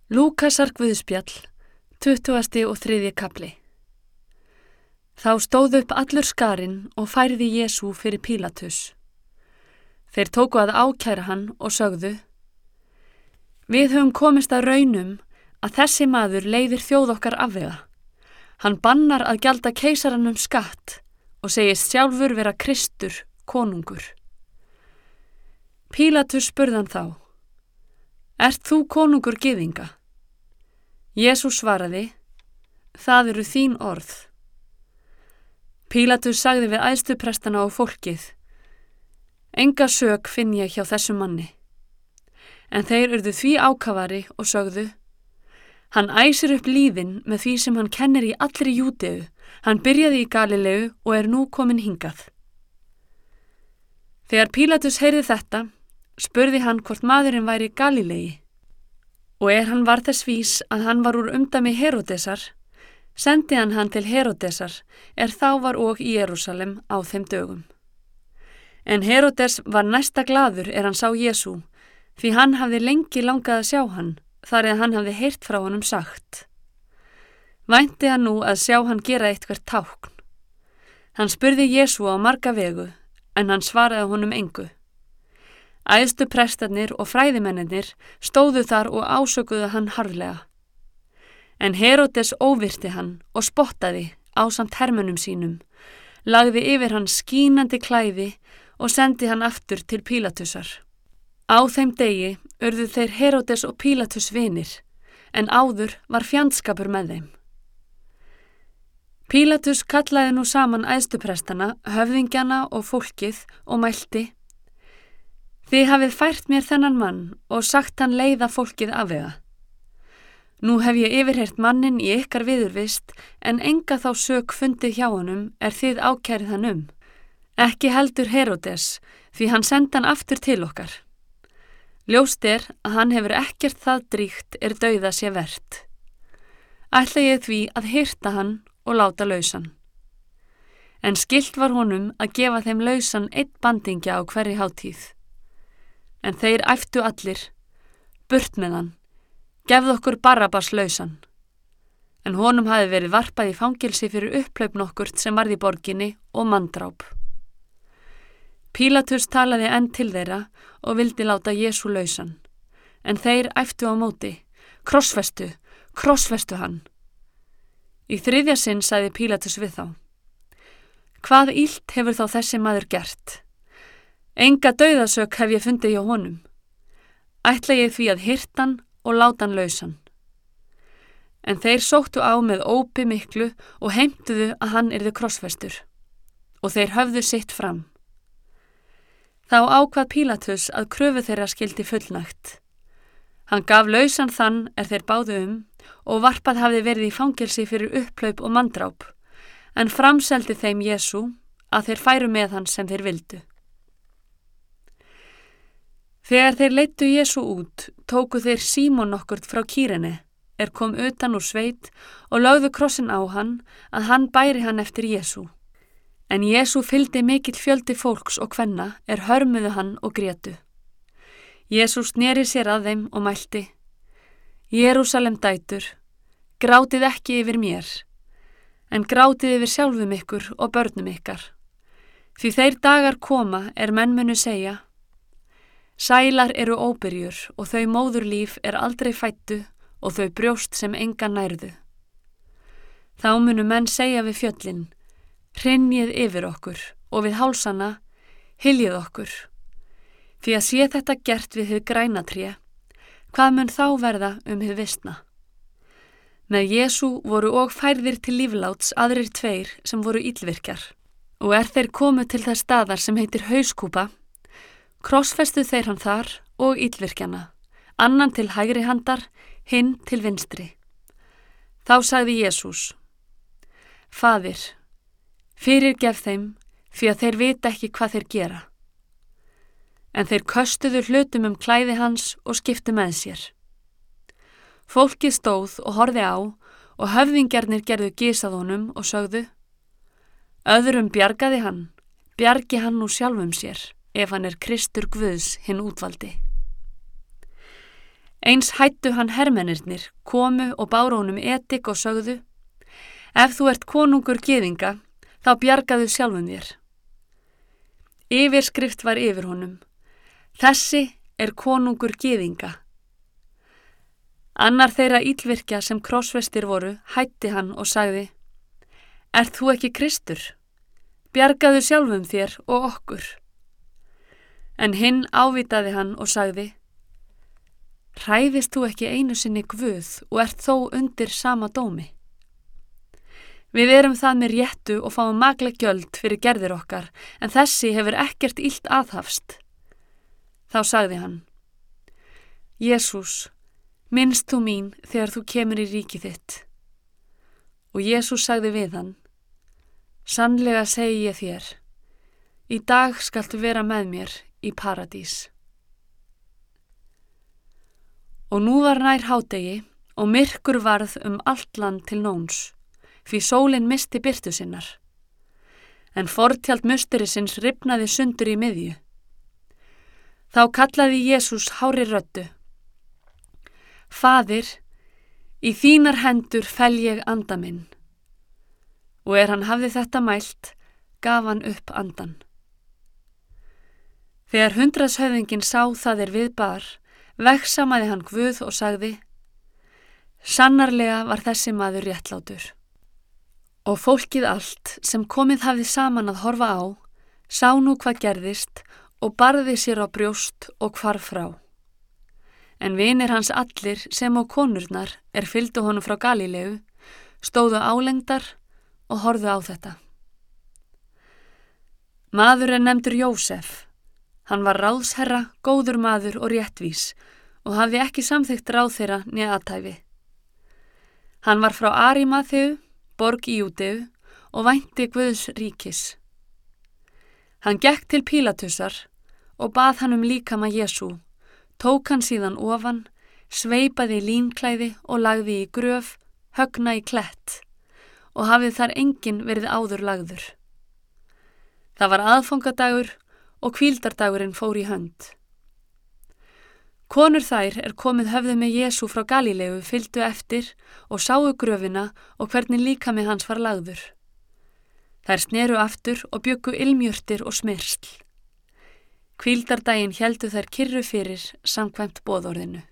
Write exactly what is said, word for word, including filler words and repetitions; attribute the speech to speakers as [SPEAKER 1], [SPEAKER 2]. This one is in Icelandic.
[SPEAKER 1] Lúkasar guðspjall, tuttugasti og þriðji kafli. Þá stóð upp allur skarinn og færði Jesú fyrir Pílatus. Þeir tóku að ákæra hann og sögðu: Við höfum komist að raunum að þessi maður leiðir þjóð okkar afvega. Hann bannar að gjalda keisaranum skatt og segist sjálfur vera Kristur, konungur. Pílatus spurði hann þá: Ert þú konungur gyðinga? Jesús svaraði: Það eru þín orð. Pílatus sagði við æðstuprestana og fólkið: Enga sök finn ég hjá þessum manni. En þeir urðu því ákafari og sögðu: Hann æsir upp lífin með því sem hann kennir í allri Júdeu. Hann byrjaði í Galileu og er nú kominn hingað. Þegar Pílatus heyrði þetta, spurði hann hvort maðurinn væri Galilei. Og er hann var þess vís að hann var úr umdæmi Heródesar, sendi hann hann til Heródesar, er þá var og í Jerúsalem á þeim dögum. En Heródes var næsta glaður er hann sá Jesú, því hann hafði lengi langað að sjá hann, þar eða hann hafði heyrt frá honum sagt. Vænti hann nú að sjá hann gera eitthvert tákn. Hann spurði Jesú á marga vegu, en hann svaraði honum engu. Æðstu prestarnir og fræðimennirnir stóðu þar og ásökuðu hann harðlega. En Heródes óvirti hann og spottaði ásamt hermönnum sínum, lagði yfir hann skínandi klæði og sendi hann aftur til Pílatusar. Á þeim degi urðu þeir Heródes og Pílatus vinir, en áður var fjandskapur með þeim. Pílatus kallaði nú saman æðstuprestana, höfðingjana og fólkið og mælti: Þið hafið fært mér þennan mann og sagt hann leiða fólkið afvega. Nú hef ég yfirheyrt mannin í ykkar viðurvist, en enga þá sök fundið hjá honum er þið ákærið hann um. Ekki heldur Heródes, því hann sendi hann aftur til okkar. Ljóst er að hann hefur ekkert það dríkt er dauða sé vert. Ætla ég því að hirta hann og láta lausan. En skylt var honum að gefa þeim lausan einn bandingja á hverri hátíð. En þeir æptu allir: Burt með hann, gefðu okkur Barabbas lausan. En honum hafi verið varpað í fangelsi fyrir upphlaup nokkurt sem varð í borginni og manndráp. Pílatus talaði enn til þeirra og vildi láta Jesú lausan. En þeir æptu á móti: Krossfestu, krossfestu hann. Í þriðja sinn sagði Pílatus við þá: Hvað illt hefur þá þessi maður gert? Enga dauðasök hef ég fundið hjá honum. Ætla ég því að hirta hann og láta hann lausan. En þeir sóttu á með ópi miklu og heimtuðu að hann yrði krossfestur. Og þeir höfðu sitt fram. Þá ákvað Pílatus að kröfu þeirra skildi fullnægt. Hann gaf lausan þann er þeir báðu um og varpað hafði verið í fangelsi fyrir upphlaup og manndráp, en framseldi þeim Jesú að þeir færu með hann sem þeir vildu. Þegar þeir leiddu Jesú út, tóku þeir Símon nokkurt frá Kýrene, er kom utan úr sveit og lögðu krossin á hann, að hann bæri hann eftir Jesú. En Jesú fylgdi mikill fjöldi fólks og kvenna, er hörmuðu hann og grétu. Jesú sneri sér að þeim og mælti: Jerúsalem dætur, grátið ekki yfir mér, en grátið yfir sjálfum ykkur og börnum ykkar. Því þeir dagar koma er menn munu segja: Sælar eru óbyrjur og þau móðurlíf er aldrei fættu og þau brjóst sem enga nærðu. Þá munu menn segja við fjöllin: Hrynjið yfir okkur, og við hálsana: Hyljið okkur. Því að sé þetta gert við hið græna tré, hvað mun þá verða um hið vistna? Með Jesú voru og færðir til lífláts aðrir tveir sem voru illvirkjar, og er þeir komu til þess staðar sem heitir Hauskúpa, krossfestu þeir hann þar og illvirkjana, annan til hægri handar, hinn til vinstri. Þá sagði Jesús: Faðir, fyrirgef þeim, því að þeir vita ekki hvað þeir gera. En þeir köstuðu hlutum um klæði hans og skiptu með sér. Fólkið stóð og horfði á og höfðingjarnir gerðu gys að honum og sögðu: Öðrum bjargaði hann, bjargi hann nú sjálfum sér, ef hann er Kristur Guðs hinn útvaldi. Eins hættu hann hermennirnir, komu og báru honum edik og sögðu: Ef þú ert konungur gyðinga, þá bjargaðu sjálfum þér. Yfirskrift var yfir honum: Þessi er konungur gyðinga. Annar þeirra illvirkja sem krossfestir voru hætti hann og sagði: Ert þú ekki Kristur? Bjargaðu sjálfum þér og okkur. En hinn ávitaði hann og sagði: Hræðist þú ekki einu sinni Guð og ert þó undir sama dómi? Við erum það með réttu og fáum makleg gjöld fyrir gerðir okkar, en þessi hefur ekkert illt aðhafst. Þá sagði hann: Jesús, minnst þú mín þegar þú kemur í ríki þitt. Og Jesús sagði við hann: Sannlega segi ég þér, í dag skaltu vera með mér í paradís. Og nú var nær hádegi og myrkur varð um allt land til nóns, því sólin misti birtu sinnar. En fortjald musterisins rifnaði sundur í miðju. Þá kallaði Jesús hárri röddu: Faðir, í þínar hendur fel ég anda minn. Og er hann hafði þetta mælt, gaf hann upp andan. Þegar hundraðshöfðinginn sá það er við bar, vegsamaði hann Guð og sagði: Sannarlega var þessi maður réttlátur. Og fólkið allt sem komið hafði saman að horfa á, sá nú hvað gerðist og barði sér á brjóst og hvarf frá. En vinir hans allir sem á konurnar er fylgdu honum frá Galíleu, stóðu álengdar og horfðu á þetta. Maður er nefndur Jósef. Hann var ráðsherra, góður maður og réttvís og hafði ekki samþykkt ráð þeirra né athæfi. Hann var frá Arimaþeu, borg í Júdeu, og vænti Guðs ríkis. Hann gekk til Pílatusar og bað hann um líkama Jesú, tók hann síðan ofan, sveipaði línklæði og lagði í gröf, högna í klett, og hafði þar enginn verið áður lagður. Það var aðfangadagur og hvíldardagurinn fór í hönd. Konur þær er komið höfðu með Jesú frá Galíleu fylgdu eftir og sáu gröfina og hvernig líkami hans var lagður. Þær sneru aftur og bjuggu ilmjurtir og smyrsl. Hvíldardaginn héldu þær kyrru fyrir samkvæmt boðorðinu.